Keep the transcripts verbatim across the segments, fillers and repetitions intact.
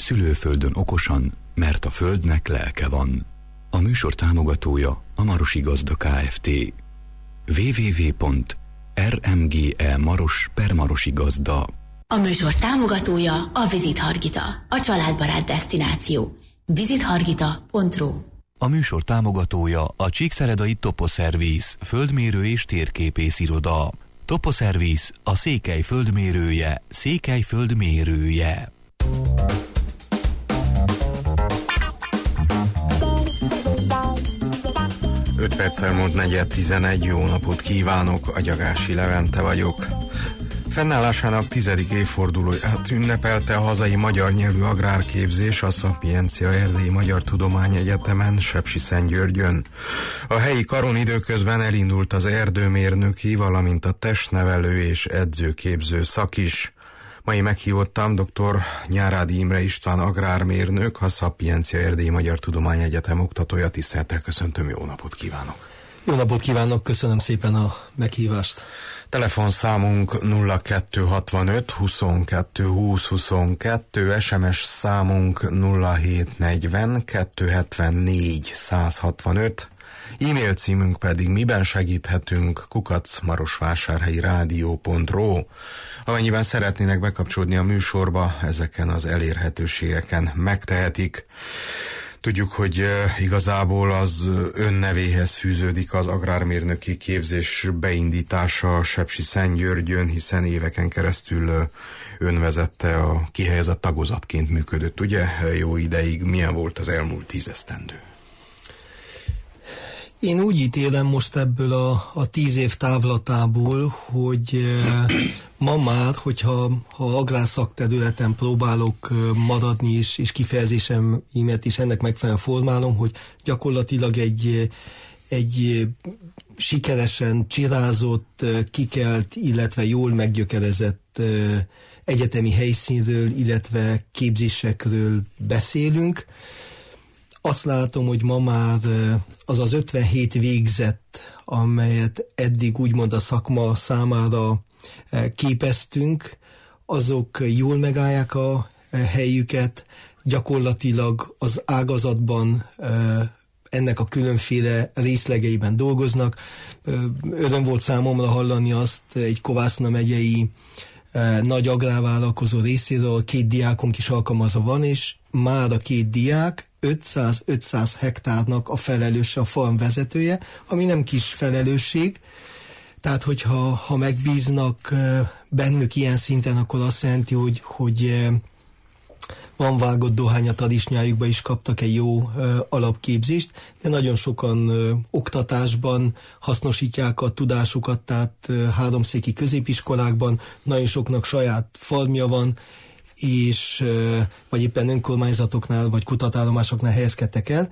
szülőföldön okosan, mert a földnek lelke van. A műsor támogatója a Marosi Gazda Kft. double-u double-u double-u pont er em gé e maros per marosi gazda. A műsor támogatója a Visit Hargita, a családbarát desztináció. visit hargita pont ru. A műsor támogatója a Csíkszeredai Toposzervisz, földmérő és térképész iroda. Toposzervisz, a Székely földmérője, Székely földmérője. öt perccel múlt negyed tizenegy, jó napot kívánok, Agyagási Levente vagyok. Fennállásának tizedik évfordulóját ünnepelte a hazai magyar nyelvű agrárképzés a Szapiencia Erdélyi Magyar Tudományegyetemen, Sepsiszentgyörgyön. A helyi karon időközben elindult az erdőmérnöki, valamint a testnevelő és edzőképző szak is. Mai meghívottam dr. Nyárádi Imre István agrármérnök, a Szapiencia Erdélyi Magyar Tudományegyetem oktatója. Tisztelettel köszöntöm, jó napot kívánok! Jó napot kívánok, köszönöm szépen a meghívást. Telefonszámunk nulla kettő hatvanöt huszonkettő húsz huszonkettő, es em es számunk nulla hét negyven kettőszázhetvennégy százhatvanöt, e-mail címünk pedig miben segíthetünk kukac marosvásárhelyi rádió pont ru. Amennyiben szeretnének bekapcsolódni a műsorba, ezeken az elérhetőségeken megtehetik. Tudjuk, hogy igazából az ön nevéhez fűződik az agrármérnöki képzés beindítása Sepsiszentgyörgyön, hiszen éveken keresztül ön vezette, a kihelyezett tagozatként működött, ugye? Jó ideig. Milyen volt az elmúlt tíz esztendő? Én úgy ítélem most ebből a, a tíz év távlatából, hogy ma már, hogyha ha agrárszakterületen próbálok maradni, és, és kifejezéseimet is ennek megfelelően formálom, hogy gyakorlatilag egy, egy sikeresen csirázott, kikelt, illetve jól meggyökerezett egyetemi helyszínről, illetve képzésekről beszélünk. Azt látom, hogy ma már az az ötvenhét végzett, amelyet eddig úgymond a szakma számára képeztünk, azok jól megállják a helyüket, gyakorlatilag az ágazatban ennek a különféle részlegeiben dolgoznak. Öröm volt számomra hallani azt egy Kovászna megyei nagy agrárvállalkozó részéről, két diákunk is alkalmazva van, és már a két diák ötszáz-ötszáz hektárnak a felelőse, a farm vezetője, ami nem kis felelősség. Tehát, hogyha ha megbíznak bennük ilyen szinten, akkor azt jelenti, hogy, hogy van vágott dohány a tadisnyájukba, is kaptak egy jó alapképzést, de nagyon sokan oktatásban hasznosítják a tudásukat, tehát háromszéki középiskolákban, nagyon soknak saját farmja van, és vagy éppen önkormányzatoknál, vagy kutatállomásoknál helyezkedtek el.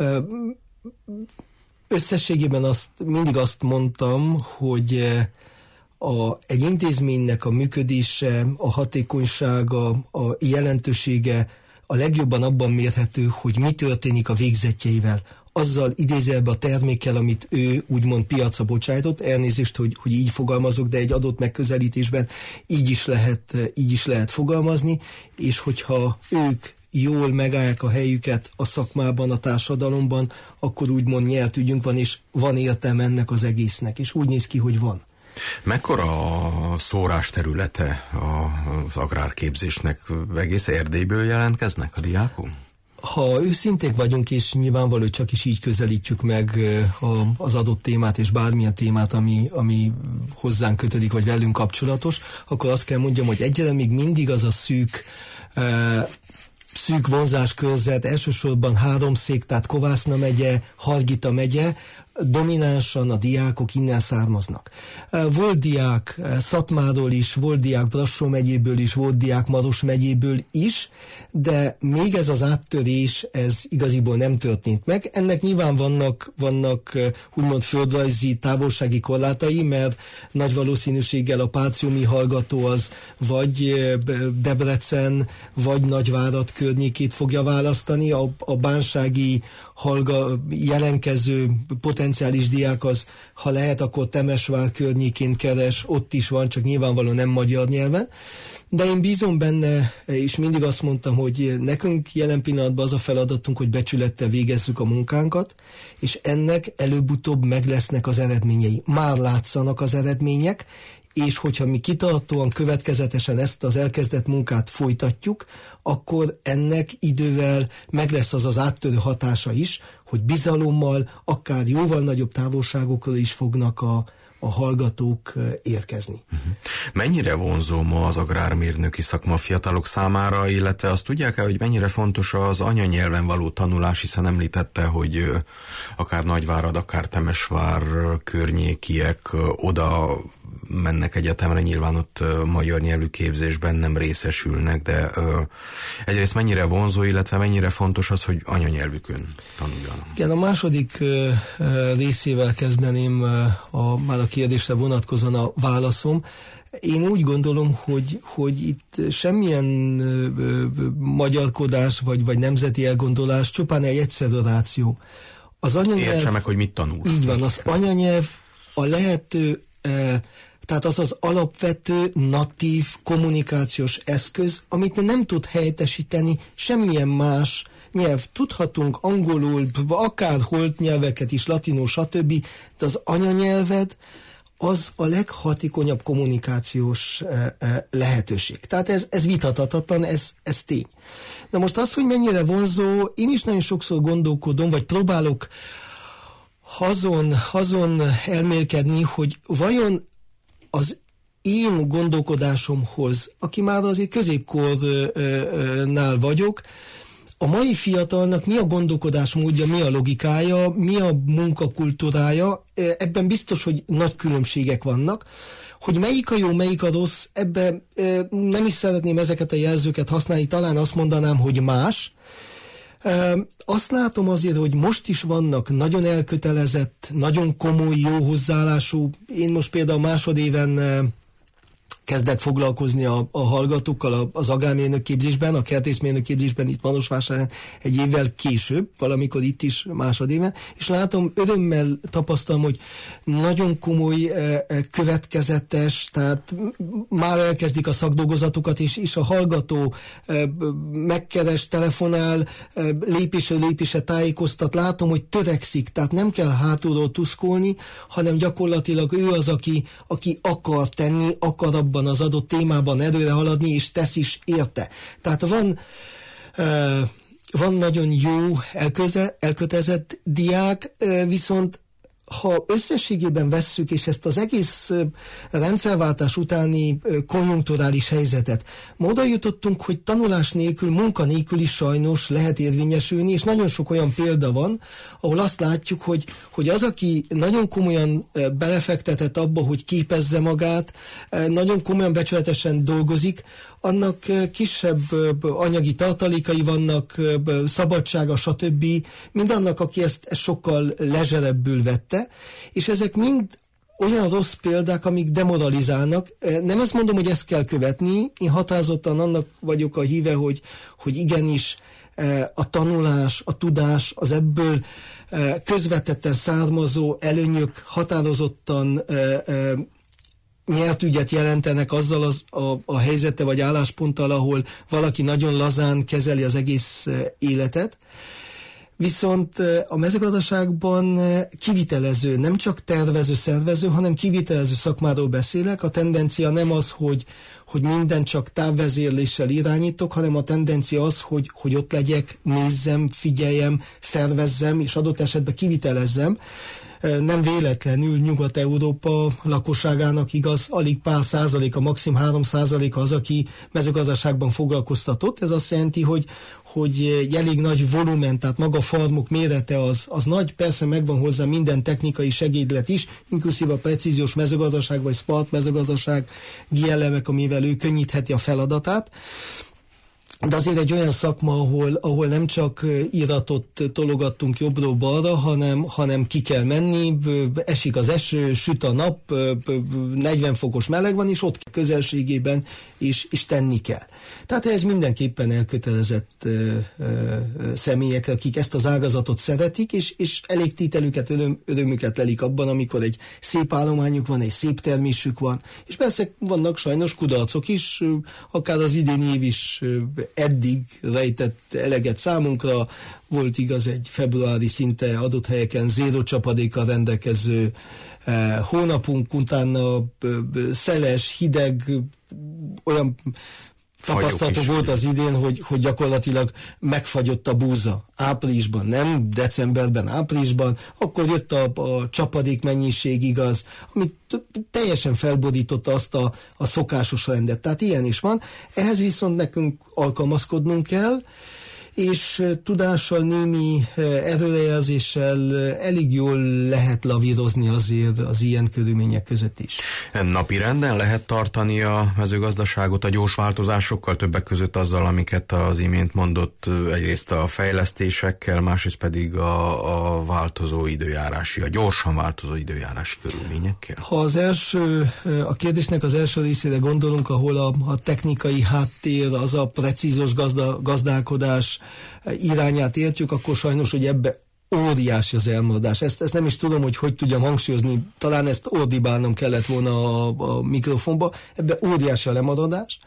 Összességében azt, mindig azt mondtam, hogy a, egy intézménynek a működése, a hatékonysága, a jelentősége a legjobban abban mérhető, hogy mi történik a végzettjeivel. Azzal idézőjelben a termékkel, amit ő úgymond piacra bocsájtott, elnézést, hogy, hogy így fogalmazok, de egy adott megközelítésben így is lehet, így is lehet fogalmazni, és hogyha ők jól megállják a helyüket a szakmában, a társadalomban, akkor úgymond nyert ügyünk van, és van értelme ennek az egésznek, és úgy néz ki, hogy van. Mekkora a szórás területe az agrárképzésnek? Egész Erdélyből jelentkeznek a diákok? Ha őszinték vagyunk, és nyilvánvaló, hogy csak is így közelítjük meg az adott témát, és bármilyen témát, ami, ami hozzánk kötődik, vagy velünk kapcsolatos, akkor azt kell mondjam, hogy egyre még mindig az a szűk szűk vonzáskörzet, elsősorban Háromszék, tehát Kovászna megye, Hargita megye, dominánsan a diákok innen származnak. Volt diák Szatmáról is, volt diák Brassó megyéből is, volt diák Maros megyéből is, de még ez az áttörés, ez igaziból nem történt meg. Ennek nyilván vannak, vannak úgymond földrajzi, távolsági korlátai, mert nagy valószínűséggel a páciumi hallgató az vagy Debrecen, vagy Nagyvárad környékét fogja választani, a, a bánsági hallga, jelenkező potenciális potenciális diák az, ha lehet, akkor Temesvár környékén keres, ott is van, csak nyilvánvalóan nem magyar nyelven. De én bízom benne, és mindig azt mondtam, hogy nekünk jelen pillanatban az a feladatunk, hogy becsülettel végezzük a munkánkat, és ennek előbb-utóbb meg lesznek az eredményei. Már látszanak az eredmények, és hogyha mi kitartóan, következetesen ezt az elkezdett munkát folytatjuk, akkor ennek idővel meg lesz az az áttörő hatása is, hogy bizalommal, akár jóval nagyobb távolságokról is fognak a a hallgatók érkezni. Uh-huh. Mennyire vonzó ma az agrármérnöki szakma fiatalok számára, illetve azt tudják-e, hogy mennyire fontos az anyanyelven való tanulás, hiszen említette, hogy akár Nagyvárad, akár Temesvár környékiek oda mennek egyetemre, nyilván ott magyar nyelvű képzésben nem részesülnek, de ö, egyrészt mennyire vonzó, illetve mennyire fontos az, hogy anyanyelvükön tanuljanak. Igen, a második ö, ö, részével kezdeném ö, a, már a kérdésre vonatkozóan a válaszom. Én úgy gondolom, hogy, hogy itt semmilyen ö, ö, magyarkodás vagy, vagy nemzeti elgondolás, csupán egy egyszerű ráció. Az anyanyelv... Értse meg, hogy mit tanul. Így van, az anyanyelv a lehető... Ö, Tehát az az alapvető, natív kommunikációs eszköz, amit nem tud helyettesíteni semmilyen más nyelv. Tudhatunk angolul, akár holt nyelveket is, latinul, stb., de az anyanyelved az a leghatékonyabb kommunikációs lehetőség. Tehát ez, ez vitathatatlan, ez, ez tény. Na most az, hogy mennyire vonzó, én is nagyon sokszor gondolkodom, vagy próbálok azon, azon elmélkedni, hogy vajon az én gondolkodásomhoz, aki már azért középkornál vagyok, a mai fiatalnak mi a gondolkodásmódja, mi a logikája, mi a munkakultúrája, ebben biztos, hogy nagy különbségek vannak. Hogy melyik a jó, melyik a rossz, ebben nem is szeretném ezeket a jelzőket használni, talán azt mondanám, hogy más. Azt látom azért, hogy most is vannak nagyon elkötelezett, nagyon komoly, jó hozzáállású. Én most például másodéven kezdek foglalkozni a, a hallgatókkal az agrármérnök képzésben, a kertészmérnök képzésben itt Marosvásáron egy évvel később, valamikor itt is másodéven, és látom, örömmel tapasztalom, hogy nagyon komoly, következetes, tehát már elkezdik a szakdolgozatokat, és, és a hallgató megkeres, telefonál, lépésről lépésre tájékoztat, látom, hogy törekszik, tehát nem kell hátulról tuszkolni, hanem gyakorlatilag ő az, aki, aki akar tenni, akar abban az adott témában előre haladni, és tesz is érte. Tehát van, uh, van nagyon jó elköze, elkötelezett diák, uh, viszont ha összességében vesszük, és ezt az egész uh, rendszerváltás utáni uh, konjunkturális helyzetet, ma oda jutottunk, hogy tanulás nélkül, munka nélkül is sajnos lehet érvényesülni, és nagyon sok olyan példa van, ahol azt látjuk, hogy, hogy az, aki nagyon komolyan uh, belefektetett abba, hogy képezze magát, uh, nagyon komolyan becsületesen dolgozik, annak uh, kisebb uh, anyagi tartalékai vannak, uh, szabadsága, stb., mint annak, aki ezt, ezt sokkal lezserebbül vette, és ezek mind olyan rossz példák, amik demoralizálnak. Nem azt mondom, hogy ezt kell követni, én határozottan annak vagyok a híve, hogy, hogy igenis a tanulás, a tudás, az ebből közvetetten származó előnyök határozottan nyert ügyet jelentenek azzal az, a, a helyzete vagy állásponttal, ahol valaki nagyon lazán kezeli az egész életet. Viszont a mezőgazdaságban kivitelező, nem csak tervező, szervező, hanem kivitelező szakmáról beszélek. A tendencia nem az, hogy, hogy minden csak távvezérléssel irányítok, hanem a tendencia az, hogy, hogy ott legyek, nézzem, figyeljem, szervezzem, és adott esetben kivitelezzem. Nem véletlenül Nyugat-Európa lakosságának igaz, alig pár százaléka, maximum három százaléka az, aki mezőgazdaságban foglalkoztatott. Ez azt jelenti, hogy, hogy egy elég nagy volumen, tehát maga a farmok mérete az, az nagy, persze megvan hozzá minden technikai segédlet is, inkluszív a precíziós mezőgazdaság, vagy smart mezőgazdaság elemek, amivel ő könnyítheti a feladatát. de azért egy olyan szakma, ahol, ahol nem csak iratot tologattunk jobbról balra, hanem, hanem ki kell menni, esik az eső, süt a nap, negyven fokos meleg van, és ott közelségében is, is tenni kell. Tehát ez mindenképpen elkötelezett ö, ö, személyekre, akik ezt az ágazatot szeretik, és, és elégtételüket, öröm, örömüket lelik abban, amikor egy szép állományuk van, egy szép termésük van, és persze vannak sajnos kudarcok is, akár az idén év is eddig rejtett eleget számunkra. Volt igaz egy februári szinte adott helyeken zéró csapadékkal rendelkező eh, hónapunk, utána eh, szeles, hideg, olyan tapasztalatok volt az idén, hogy, hogy gyakorlatilag megfagyott a búza áprilisban, nem decemberben, áprilisban, akkor jött a, a csapadék mennyiség, igaz, amit teljesen felborította azt a, a szokásos rendet. Tehát ilyen is van. Ehhez viszont nekünk alkalmazkodnunk kell, és tudással, némi erőrejelzéssel elég jól lehet lavírozni azért az ilyen körülmények között is. Napi renden lehet tartani a mezőgazdaságot a gyors változásokkal, többek között azzal, amiket az imént mondott, egyrészt a fejlesztésekkel, másrészt pedig a, a változó időjárási, a gyorsan változó időjárási körülményekkel? Ha az első, a kérdésnek az első részére gondolunk, ahol a, a technikai háttér, az a precízos gazda, gazdálkodás irányát értjük, akkor sajnos, hogy ebbe óriási az elmaradás. Ezt, ezt nem is tudom, hogy hogy tudjam hangsúlyozni, talán ezt ordibálnom kellett volna a, a mikrofonba, ebbe óriási a lemaradás.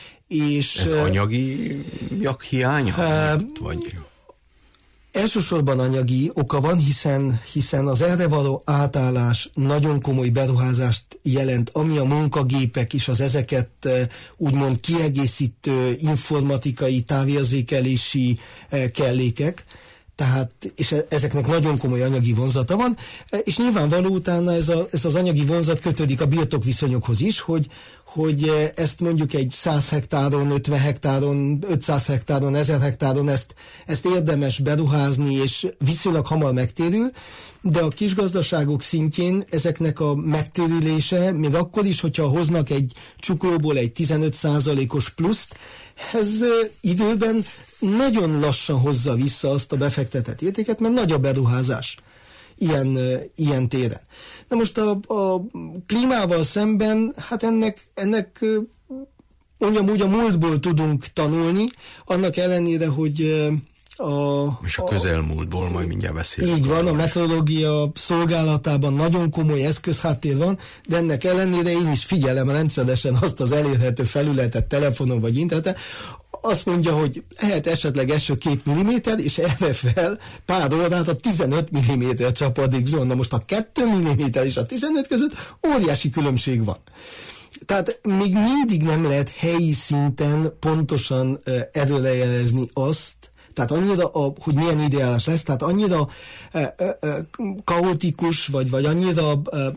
És ez anyagi hiánya? Uh, vagy... Elsősorban anyagi oka van, hiszen, hiszen az erre való átállás nagyon komoly beruházást jelent, ami a munkagépek és az ezeket úgymond kiegészítő informatikai, távérzékelési kellékek, tehát, és ezeknek nagyon komoly anyagi vonzata van, és nyilvánvaló utána ez, a, ez az anyagi vonzat kötődik a birtokviszonyokhoz is, hogy, hogy ezt mondjuk egy száz hektáron, ötven hektáron, ötszáz hektáron, ezer hektáron ezt, ezt érdemes beruházni, és viszonylag hamar megtérül, de a kisgazdaságok szintjén ezeknek a megtérülése, még akkor is, hogyha hoznak egy csuklóból egy tizenöt százalékos pluszt, ez időben nagyon lassan hozza vissza azt a befektetett értéket, mert nagy a beruházás ilyen, ilyen téren. Na most a, a klímával szemben, hát ennek, ennek mondjam úgy a múltból tudunk tanulni, annak ellenére, hogy a, és a közelmúltból majd mindjárt beszélünk. Így van, a meteorológia szolgálatában nagyon komoly eszközháttér van, de ennek ellenére én is figyelem rendszeresen azt az elérhető felületet telefonon vagy interneten, azt mondja, hogy lehet esetleg eső két milliméter, és erre fel pár órát a tizenöt milliméter csapadék zóna. Most a két milliméter és a tizenöt között óriási különbség van. Tehát még mindig nem lehet helyi szinten pontosan uh, előrejelezni azt, tehát annyira, a, hogy milyen időjárás lesz, tehát annyira uh, uh, kaotikus, vagy, vagy annyira uh, uh,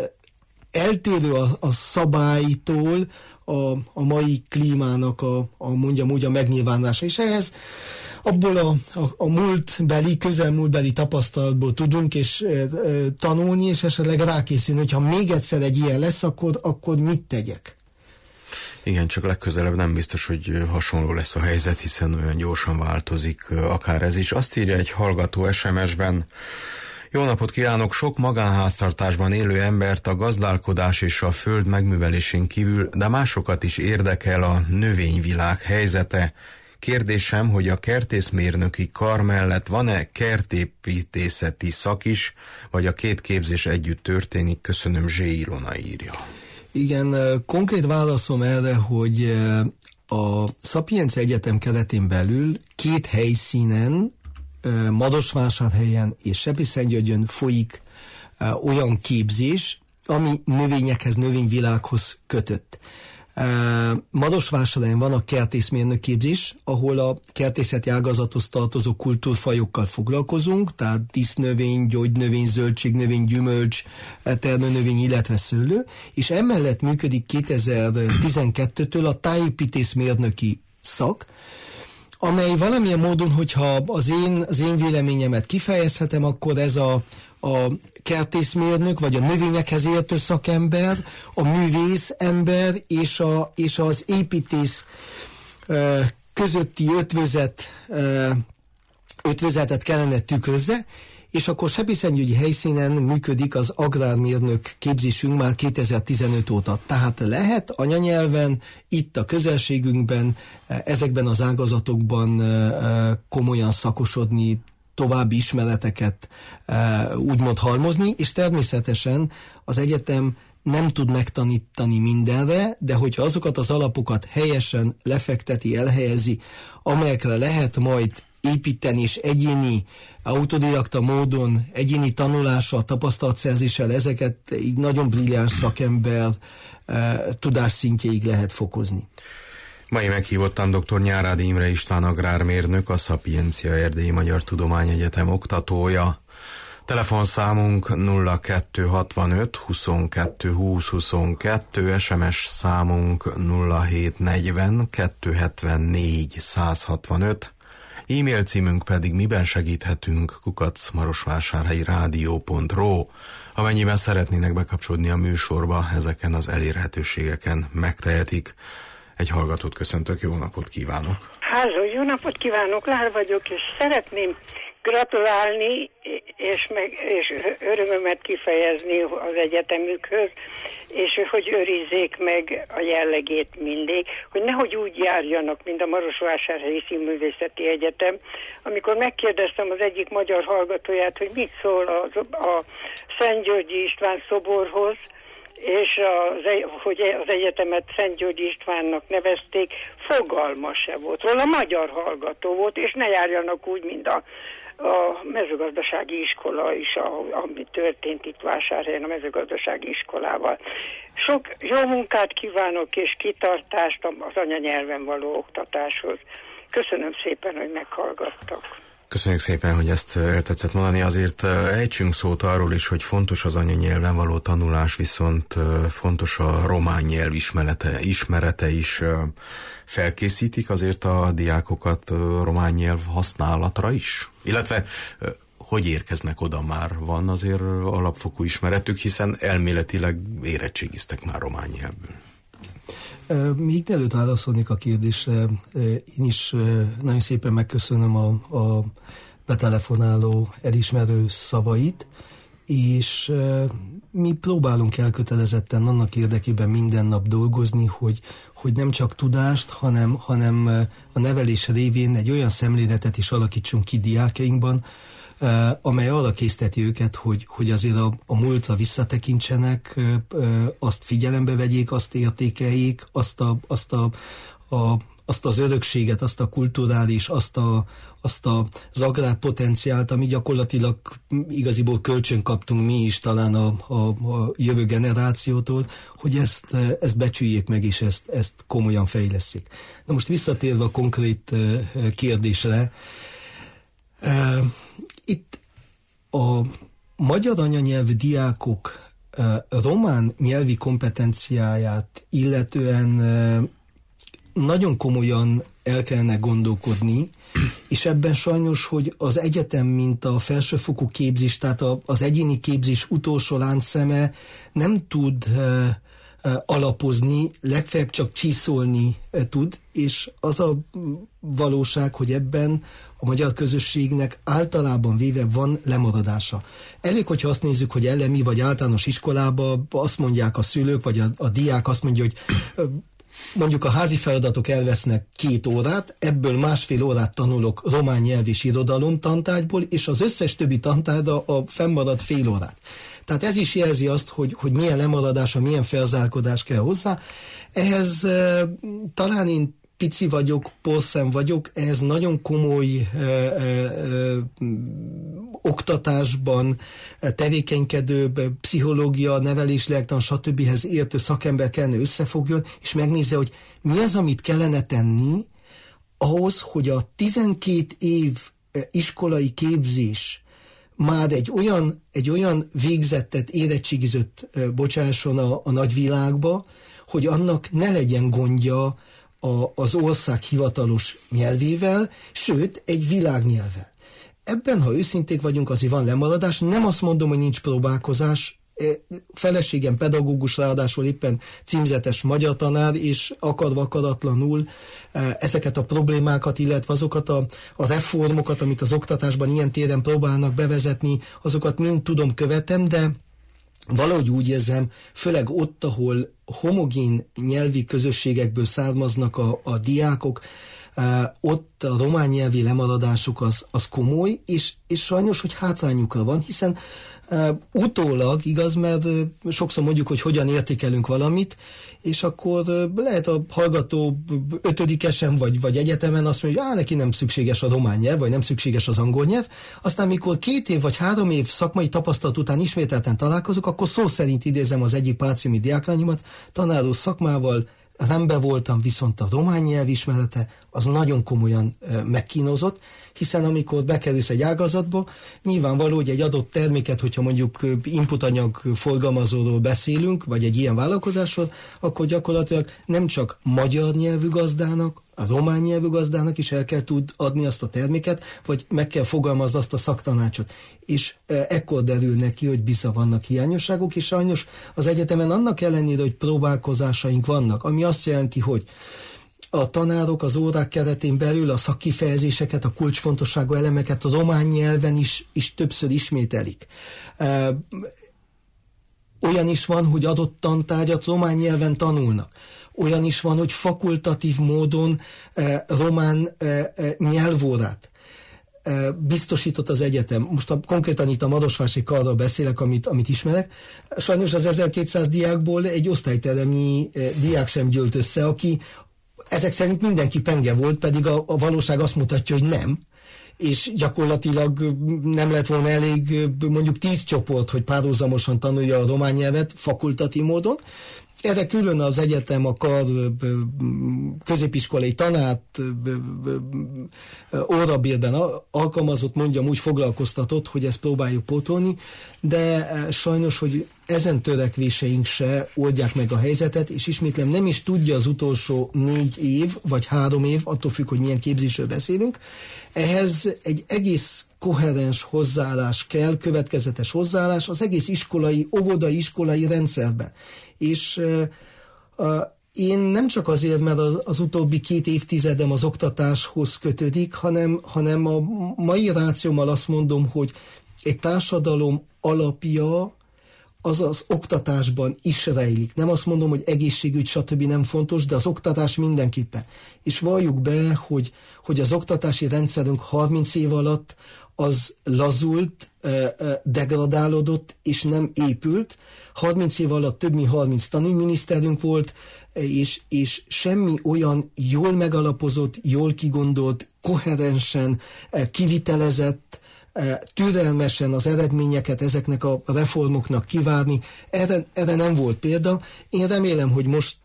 eltérő a, a szabálytól a, a mai klímának a, a mondjam úgy a megnyilvánulása, és ehhez abból a, a, a múltbeli, közelmúltbeli tapasztalatból tudunk és e, e, tanulni, és esetleg rákészülni, hogyha még egyszer egy ilyen lesz, akkor, akkor mit tegyek? Igen, csak legközelebb nem biztos, hogy hasonló lesz a helyzet, hiszen olyan gyorsan változik akár ez is. Azt írja egy hallgató es em es-ben: jó napot kívánok! Sok magánháztartásban élő embert a gazdálkodás és a föld megművelésén kívül, de másokat is érdekel a növényvilág helyzete. Kérdésem, hogy a kertészmérnöki kar mellett van-e kertépítészeti szak is, vagy a két képzés együtt történik? Köszönöm, Zsé Ilona írja. Igen, konkrét válaszom erre, hogy a Szapiencia Egyetem keretén belül két helyszínen, Marosvásárhelyen és Sepsiszentgyörgyön folyik olyan képzés, ami növényekhez, növényvilághoz kötött. Marosvásárhelyen van a kertészmérnök képzés, ahol a kertészeti ágazathoz tartozó kultúrfajokkal foglalkozunk, tehát dísznövény, gyógynövény, zöldségnövény, gyümölcs, termőnövény, illetve szőlő, és emellett működik kétezer-tizenkettőtől a tájépítészmérnöki szak, amely valamilyen módon, hogyha az én, az én véleményemet kifejezhetem, akkor ez a, a kertészmérnök, vagy a növényekhez értő szakember, a művész ember és, a, és az építész közötti ötvözet, ötvözetet kellene tükrözze, és akkor Sepsiszentgyörgyi helyszínen működik az agrármérnök képzésünk már kétezer-tizenöt óta. Tehát lehet anyanyelven, itt a közelségünkben, ezekben az ágazatokban komolyan szakosodni, további ismereteket úgymond halmozni, és természetesen az egyetem nem tud megtanítani mindenre, de hogyha azokat az alapokat helyesen lefekteti, elhelyezi, amelyekre lehet majd építeni, és egyéni, autodidakta módon, egyéni tanulással, tapasztalatszerzéssel ezeket így nagyon brilliáns szakember e, tudásszintjéig lehet fokozni. Mai meghívottan dr. Nyárádi Imre István agrármérnök, a Szapiencia Erdélyi Magyar Tudományegyetem oktatója. Telefonszámunk nulla kettő hatvanöt huszonkettő húsz huszonkettő, es em es számunk nulla hét negyven kettőszázhetvennégy százhatvanöt, e-mail címünk pedig miben segíthetünk kukac marosvásárhelyi rádió pont ro. Amennyiben szeretnének bekapcsolódni a műsorba, ezeken az elérhetőségeken megtehetik. Egy hallgatót köszöntök, jó napot kívánok! Házó, jó napot kívánok, Lár vagyok, és szeretném gratulálni, és, meg, és örömömet kifejezni az egyetemükhöz, és hogy őrizzék meg a jellegét mindig, hogy nehogy úgy járjanak, mint a Marosvásárhelyi Színművészeti Egyetem. Amikor megkérdeztem az egyik magyar hallgatóját, hogy mit szól a, a Szentgyörgyi István szoborhoz, és az, hogy az egyetemet Szentgyörgyi Istvánnak nevezték, fogalma se volt róla, magyar hallgató volt, és ne járjanak úgy, mint a a mezőgazdasági iskola is, ami történt itt Vásárhelyen a mezőgazdasági iskolával. Sok jó munkát kívánok, és kitartást az anyanyelven való oktatáshoz. Köszönöm szépen, hogy meghallgattak. Köszönjük szépen, hogy ezt eltetszett mondani. Azért ejtsünk szót arról is, hogy fontos az anyanyelven való tanulás, viszont fontos a román nyelv ismerete, ismerete is. Felkészítik azért a diákokat román nyelv használatra is? Illetve hogy érkeznek oda, már van azért alapfokú ismeretük, hiszen elméletileg érettségiztek már román nyelvből. Még mielőtt válaszolnék a kérdésre, én is nagyon szépen megköszönöm a, a betelefonáló elismerő szavait, és mi próbálunk elkötelezetten annak érdekében minden nap dolgozni, hogy, hogy nem csak tudást, hanem, hanem a nevelés révén egy olyan szemléletet is alakítsunk ki diákjainkban, amely arra készteti őket, hogy, hogy azért a, a múltra visszatekintsenek, azt figyelembe vegyék, azt értékeljék, azt, a, azt, a, a, azt az örökséget, azt a kulturális, azt, a, azt a, az agrárpotenciált, ami gyakorlatilag igaziból kölcsön kaptunk mi is talán a, a, a jövő generációtól, hogy ezt, ezt becsüljék meg, és ezt, ezt komolyan fejleszik. Na most visszatérve a konkrét kérdésre, itt a magyar anyanyelvű diákok román nyelvi kompetenciáját illetően nagyon komolyan el kellene gondolkodni, és ebben sajnos, hogy az egyetem, mint a felsőfokú képzés, tehát az egyéni képzés utolsó láncszeme nem tud alapozni, legfeljebb csak csiszolni tud, és az a valóság, hogy ebben a magyar közösségnek általában véve van lemaradása. Elég, hogyha azt nézzük, hogy elemi vagy általános iskolában azt mondják a szülők, vagy a, a diák azt mondja, hogy mondjuk a házi feladatok elvesznek két órát, ebből másfél órát tanulok román nyelv és irodalom tantárgyból, és az összes többi tantárgyra a fennmaradt fél órát. Tehát ez is jelzi azt, hogy, hogy milyen lemaradása, milyen felzárkódás kell hozzá. Ehhez e, talán én pici vagyok, porszem vagyok, ehhez nagyon komoly e, e, e, oktatásban tevékenykedő, pszichológia, nevelés, lélektan, stb. Értő szakember kellene összefogjon, és megnézze, hogy mi az, amit kellene tenni ahhoz, hogy a tizenkét év iskolai képzés már egy olyan, egy olyan végzettet, érettségizött bocsásson a, a nagyvilágba, hogy annak ne legyen gondja a, az ország hivatalos nyelvével, sőt, egy világnyelvvel. Ebben, ha őszinték vagyunk, azért van lemaradás. Nem azt mondom, hogy nincs próbálkozás, Feleségem pedagógus, ráadásul éppen címzetes magyar tanár, és akadva akadatlanul ezeket a problémákat, illetve azokat a, a reformokat, amit az oktatásban ilyen téren próbálnak bevezetni, azokat mind tudom, követem, de valahogy úgy érzem, főleg ott, ahol homogén nyelvi közösségekből származnak a, a diákok, Uh, ott a román nyelvi lemaradásuk az, az komoly, és, és sajnos, hogy hátrányukra van, hiszen uh, utólag, igaz, mert uh, sokszor mondjuk, hogy hogyan értékelünk valamit, és akkor uh, lehet a hallgató ötödikesen vagy, vagy egyetemen azt mondja, hogy á, neki nem szükséges a román nyelv, vagy nem szükséges az angol nyelv, aztán mikor két év vagy három év szakmai tapasztalat után ismételten találkozok, akkor szó szerint idézem az egyik páciumi diáklányomat, tanáros szakmával rendben voltam, viszont a román nyelv ismerete az nagyon komolyan e, megkínozott, hiszen amikor bekerülsz egy ágazatba, nyilvánvaló, hogy egy adott terméket, hogyha mondjuk inputanyag forgalmazóról beszélünk, vagy egy ilyen vállalkozásról, akkor gyakorlatilag nem csak magyar nyelvű gazdának, a román nyelvű gazdának is el kell tud adni azt a terméket, vagy meg kell fogalmazni azt a szaktanácsot. És e, ekkor derül neki, hogy bizony vannak hiányosságok, és sajnos az egyetemen annak ellenére, hogy próbálkozásaink vannak, ami azt jelenti, hogy a tanárok az órák keretén belül a szakkifejezéseket, a kulcsfontosságú elemeket a román nyelven is, is többször ismételik. E, olyan is van, hogy adott tantárgyat román nyelven tanulnak. Olyan is van, hogy fakultatív módon e, román e, e, nyelvórát e, biztosított az egyetem. Most a, konkrétan itt a Marosvási Karról beszélek, amit, amit ismerek. Sajnos az ezerkétszáz diákból egy osztályteremi e, diák sem gyűlt össze, aki ezek szerint mindenki penge volt, pedig a, a valóság azt mutatja, hogy nem. És gyakorlatilag nem lett volna elég mondjuk tíz csoport, hogy párhuzamosan tanulja a román nyelvet fakultatív módon. Erre külön az egyetem a kar középiskolai tanárt órabérben alkalmazott, mondjam úgy foglalkoztatott, hogy ezt próbáljuk pótolni, de sajnos, hogy ezen törekvéseink se oldják meg a helyzetet, és ismétlem nem is tudja az utolsó négy év, vagy három év, attól függ, hogy milyen képzésről beszélünk, ehhez egy egész koherens hozzáállás kell, következetes hozzáállás az egész iskolai, óvodai iskolai rendszerben. És uh, uh, én nem csak azért, mert az, az utóbbi két évtizedem az oktatáshoz kötődik, hanem, hanem a mai rációmmal azt mondom, hogy egy társadalom alapja az az oktatásban is rejlik. Nem azt mondom, hogy egészségügy, stb. Nem fontos, de az oktatás mindenképpen. És valljuk be, hogy, hogy az oktatási rendszerünk harminc év alatt az lazult, degradálódott, és nem épült. harminc év alatt több mint harminc tanügyminiszterünk volt, és, és semmi olyan jól megalapozott, jól kigondolt, koherensen, kivitelezett, türelmesen az eredményeket ezeknek a reformoknak kivárni. Erre, erre nem volt példa. Én remélem, hogy most,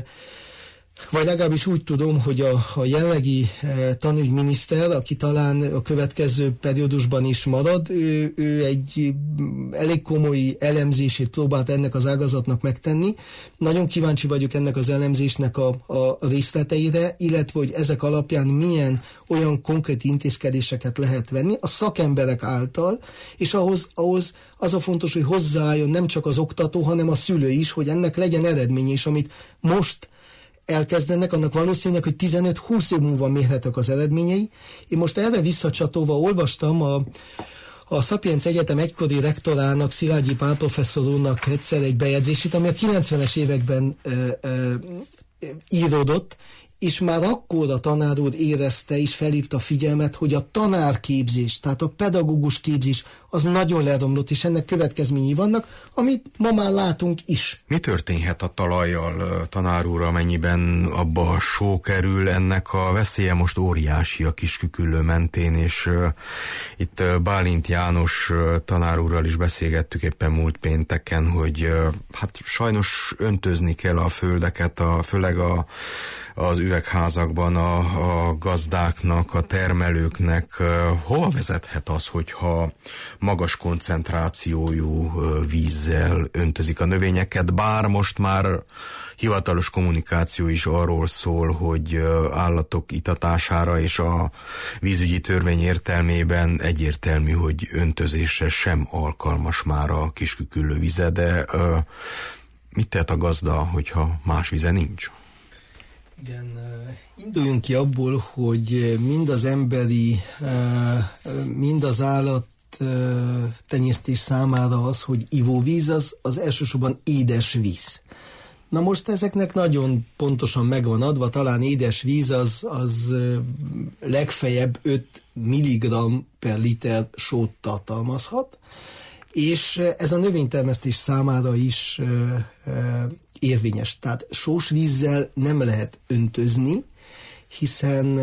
vagy legalábbis úgy tudom, hogy a, a jelenlegi tanügyminiszter, aki talán a következő periódusban is marad, ő, ő egy elég komoly elemzését próbált ennek az ágazatnak megtenni. Nagyon kíváncsi vagyok ennek az elemzésnek a, a részleteire, illetve hogy ezek alapján milyen olyan konkrét intézkedéseket lehet venni a szakemberek által, és ahhoz, ahhoz az a fontos, hogy hozzájön nem csak az oktató, hanem a szülő is, hogy ennek legyen eredménye, és amit most elkezdenek, annak valószínűleg, hogy tizenöt-húsz év múlva mérhetek az eredményei. Én most erre visszacsatolva olvastam a, a Sapienza Egyetem egykori rektorának, Szilágyi Pál professzor úrnak egyszer egy bejegyzését, ami a kilencvenes években ö, ö, íródott, és már akkor a tanár úr érezte és felhívta a figyelmet, hogy a tanárképzés, tehát a pedagógus képzés az nagyon leromlott, és ennek következményei vannak, amit ma már látunk is. Mi történhet a talajjal, tanár úr, amennyiben abba a só kerül? Ennek a veszélye most óriási a Kisküküllő mentén, és uh, itt uh, Bálint János uh, tanár úrral is beszélgettük éppen múlt pénteken, hogy uh, hát sajnos öntözni kell a földeket, a, főleg a, az üvegházakban a, a gazdáknak, a termelőknek hova vezethet az, hogyha magas koncentrációjú vízzel öntözik a növényeket, bár most már hivatalos kommunikáció is arról szól, hogy állatok itatására és a vízügyi törvény értelmében egyértelmű, hogy öntözésre sem alkalmas már a kisküküllő vize, de uh, mit tehet a gazda, hogyha más vize nincs? Igen, induljunk ki abból, hogy mind az emberi, mind az állat tenyésztés számára az, hogy ivóvíz, az, az elsősorban édes víz. Na most ezeknek nagyon pontosan megvan adva, talán édes víz az, az legfeljebb öt milligramm per liter sót tartalmazhat, és ez a növénytermesztés számára is e, e, érvényes. Tehát sós vízzel nem lehet öntözni, hiszen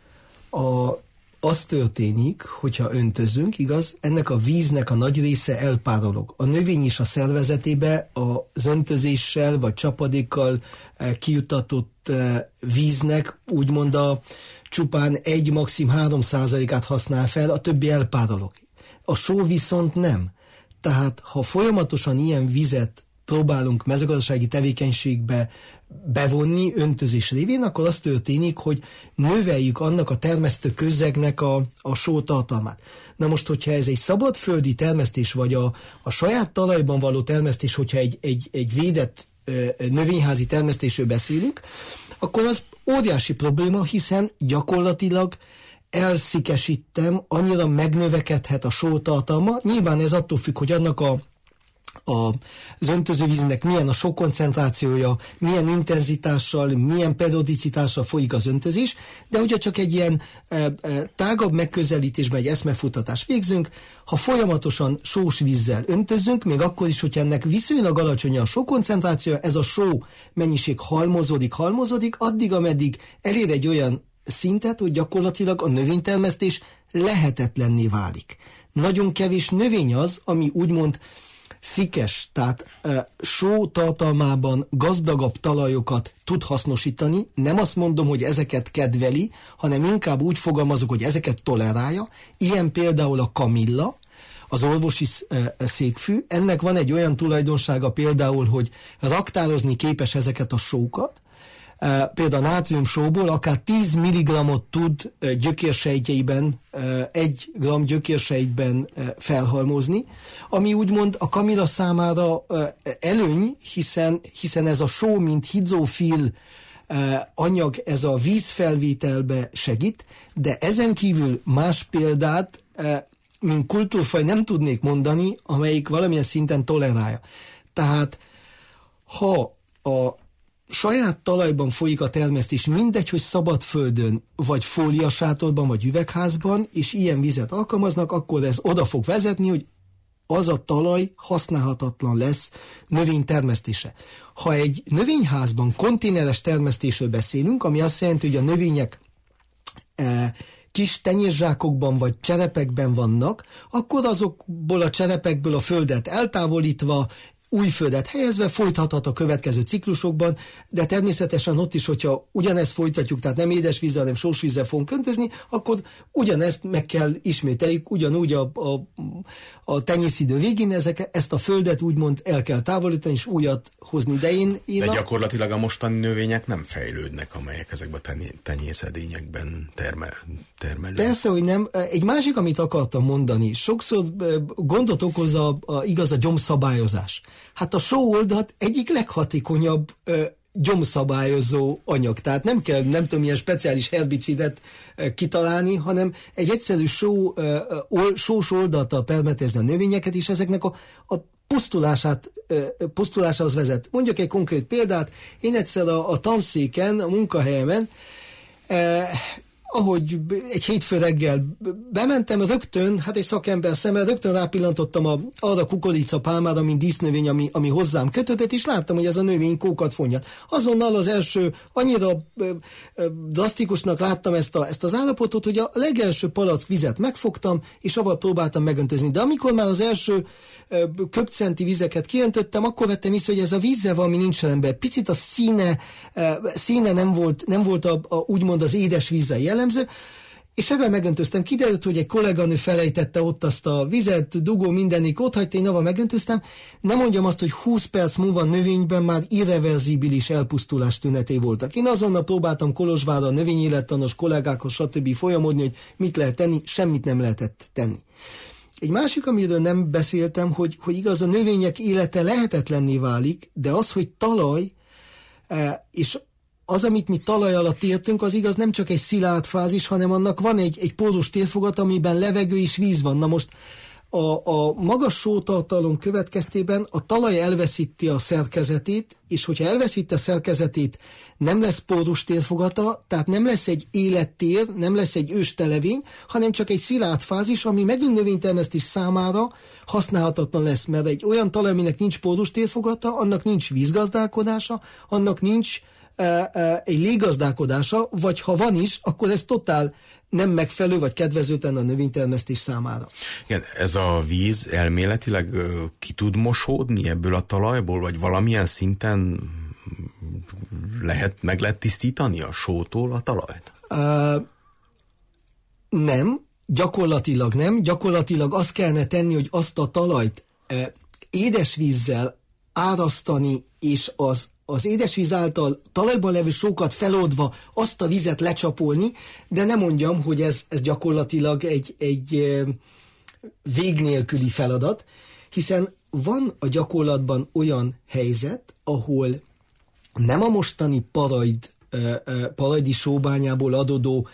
a az történik, hogyha öntözünk, igaz, ennek a víznek a nagy része elpárolog. A növény is a szervezetébe az öntözéssel vagy csapadékkal kijutatott víznek úgymond a csupán egy, maximum három százalékát használ fel, a többi elpárolog. A só viszont nem. Tehát, ha folyamatosan ilyen vizet próbálunk mezőgazdasági tevékenységbe bevonni öntözés révén, akkor az történik, hogy növeljük annak a termesztő közegnek a, a só tartalmát. Na most, hogyha ez egy szabadföldi termesztés, vagy a, a saját talajban való termesztés, hogyha egy, egy, egy védett ö, növényházi termesztésről beszélünk, akkor az óriási probléma, hiszen gyakorlatilag elszikesítem, annyira megnövekedhet a só tartalma. Nyilván ez attól függ, hogy annak a az öntözővíznek milyen a só koncentrációja, milyen intenzitással, milyen periodicitással folyik az öntözés, de hogyha csak egy ilyen e, e, tágabb megközelítésben egy eszmefutatást végzünk, ha folyamatosan sós vízzel öntözünk, még akkor is, hogyha ennek viszonylag alacsony a só koncentrációja, ez a só mennyiség halmozódik, halmozódik, addig, ameddig elér egy olyan szintet, hogy gyakorlatilag a növénytermesztés lehetetlenné válik. Nagyon kevés növény az, ami úgymond szikes, tehát e, só tartalmában gazdagabb talajokat tud hasznosítani. Nem azt mondom, hogy ezeket kedveli, hanem inkább úgy fogalmazok, hogy ezeket tolerálja. Ilyen például a kamilla, az orvosi e, székfű. Ennek van egy olyan tulajdonsága például, hogy raktározni képes ezeket a sókat. Uh, például a nátriumsóból akár tíz milligrammot tud uh, gyökérsejtjeiben, uh, egy gramm gyökérsejtben uh, felhalmozni, ami úgymond a kamilla számára uh, előny, hiszen, hiszen ez a só, mint hidrofil uh, anyag, ez a vízfelvételbe segít, de ezen kívül más példát, uh, mint kultúrfaj nem tudnék mondani, amelyik valamilyen szinten tolerálja. Tehát, ha a saját talajban folyik a termesztés, mindegy, hogy szabadföldön, vagy fóliasátorban, vagy üvegházban, és ilyen vizet alkalmaznak, akkor ez oda fog vezetni, hogy az a talaj használhatatlan lesz növénytermesztése. Ha egy növényházban konténeres termesztésről beszélünk, ami azt jelenti, hogy a növények e, kis tenyészsákokban vagy cserepekben vannak, akkor azokból a cserepekből a földet eltávolítva, új földet helyezve folytathat a következő ciklusokban, de természetesen ott is, hogyha ugyanezt folytatjuk, tehát nem édes vízzel, hanem sós vízzel fogunk öntözni, akkor ugyanezt meg kell ismételjük, ugyanúgy a, a, a tenyészidő végén ezek, ezt a földet úgymond el kell távolítani, és újat hozni. De, én, én de a... gyakorlatilag a mostani növények nem fejlődnek, amelyek ezekben a tenyészedényekben termel, termelők. Persze, hogy nem. Egy másik, amit akartam mondani, sokszor gondot okoz a, a, igaz a gyomszabályozás. Hát a sóoldat egyik leghatékonyabb ö, gyomszabályozó anyag. Tehát nem kell, nem tudom, ilyen speciális herbicidet ö, kitalálni, hanem egy egyszerű só, ö, ol, sós oldattal permetezni a növényeket, és ezeknek a, a pusztulását, ö, pusztulásához vezet. Mondjak egy konkrét példát. Én egyszer a, a tanszéken, a munkahelyemen ö, ahogy egy hétfő reggel bementem, rögtön, hát egy szakember szemmel, rögtön rápillantottam a, arra kukoricapálmára, mint dísznövény, ami, ami hozzám kötődött, és láttam, hogy ez a növény kókat fonjat. Azonnal az első, annyira ö, ö, drasztikusnak láttam ezt, a, ezt az állapotot, hogy a legelső palack vizet megfogtam, és avval próbáltam megöntözni. De amikor már az első ö, köbcenti vizeket kiöntöttem, akkor vettem észre, hogy ez a vízzel valami nincs rendben. Picit a színe, ö, színe nem volt, nem volt a, a, úgymond az édes vízzel jellemző, és ebben megöntöztem. Kiderült, hogy egy kolléganő felejtette ott azt a vizet, dugó mindenik ott hagyta, én avval megöntöztem. Nem mondjam azt, hogy húsz perc múlva növényben már irreverzibilis elpusztulás tünetei voltak. Én azonnal próbáltam Kolozsvárra, növényélettanos kollégákhoz, stb. Folyamodni, hogy mit lehet tenni, semmit nem lehetett tenni. Egy másik, amiről nem beszéltem, hogy, hogy igaz, a növények élete lehetetlenné válik, de az, hogy talaj, és az, amit mi talaj alatt értünk, az igaz nem csak egy szilárd fázis, hanem annak van egy, egy pórus térfogat, amiben levegő és víz van. Na most a, a magas sótartalom következtében a talaj elveszíti a szerkezetét, és hogyha elveszíti a szerkezetét, nem lesz pórus térfogata, tehát nem lesz egy élettér, nem lesz egy őstelevény, hanem csak egy szilárd fázis, ami megint növénytermesztés számára használhatatlan lesz, mert egy olyan talaj, aminek nincs pórus térfogata, annak nincs vízgazdálkodása, annak nincs egy léggazdálkodása, vagy ha van is, akkor ez totál nem megfelelő, vagy kedvezőtlen a növénytermesztés számára. Igen, ez a víz elméletileg ki tud mosódni ebből a talajból, vagy valamilyen szinten lehet, meg lehet tisztítani a sótól a talajt? Uh, nem, gyakorlatilag nem. Gyakorlatilag azt kellene tenni, hogy azt a talajt uh, édesvízzel árasztani, és az az édesvíz által talajban levő sókat feloldva azt a vizet lecsapolni, de nem mondjam, hogy ez, ez gyakorlatilag egy, egy vég nélküli feladat, hiszen van a gyakorlatban olyan helyzet, ahol nem a mostani parajd, parajdi sóbányából adódó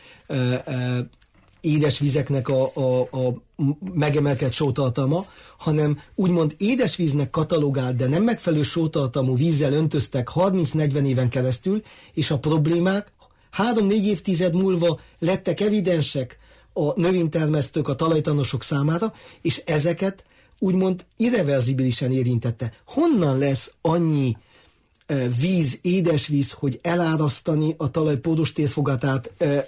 édesvizeknek a, a, a megemelkedett sótartalma, hanem úgymond édesvíznek katalogált, de nem megfelelő sótartalmú vízzel öntöztek harminc-negyven éven keresztül, és a problémák három-négy évtized múlva lettek evidensek a növénytermesztők, a talajtanosok számára, és ezeket úgymond irreverzibilisen érintette. Honnan lesz annyi víz, édesvíz, hogy elárasztani a talaj pórus térfogatát,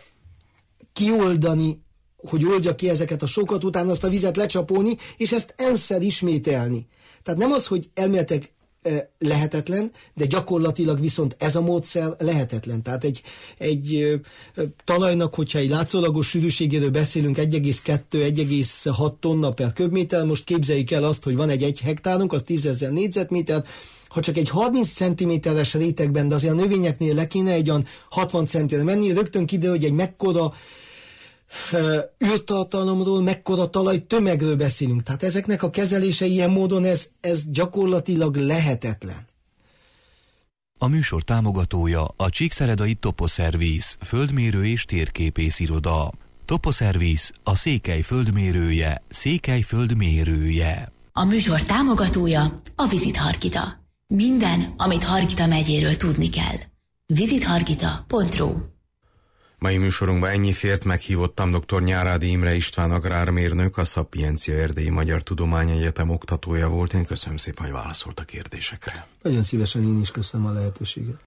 kioldani, hogy oldja ki ezeket a sokat, utána azt a vizet lecsapolni, és ezt enszer ismételni. Tehát nem az, hogy elméletek e, lehetetlen, de gyakorlatilag viszont ez a módszer lehetetlen. Tehát egy, egy e, talajnak, hogyha egy látszólagos sűrűségéről beszélünk, egy egész kettő - egy egész hat tonna per köbméter, most képzeljük el azt, hogy van egy egy hektárunk, az tízezer négyzetméter, ha csak egy harminc centiméteres rétegben, de azért a növényeknél le kéne egy olyan hatvan centire menni, rögtön kiderül, hogy egy mekkora űrtartalomról, mekkora talaj tömegről beszélünk. Tehát ezeknek a kezelése ilyen módon ez, ez gyakorlatilag lehetetlen. A műsor támogatója a Csíkszeredai Toposzerviz, földmérő és térképész iroda. Toposzerviz, a Székely földmérője, Székely földmérője. A műsor támogatója a Visit Hargita. Minden, amit Hargita megyéről tudni kell. visit hargita pont ru. Mai műsorunkban ennyi fért, meghívottam dr. Nyárádi Imre István agrármérnök, a Szapiencia Erdélyi Magyar Tudományegyetem oktatója volt. Én köszönöm szépen, hogy válaszolt a kérdésekre. Nagyon szívesen, én is köszönöm a lehetőséget.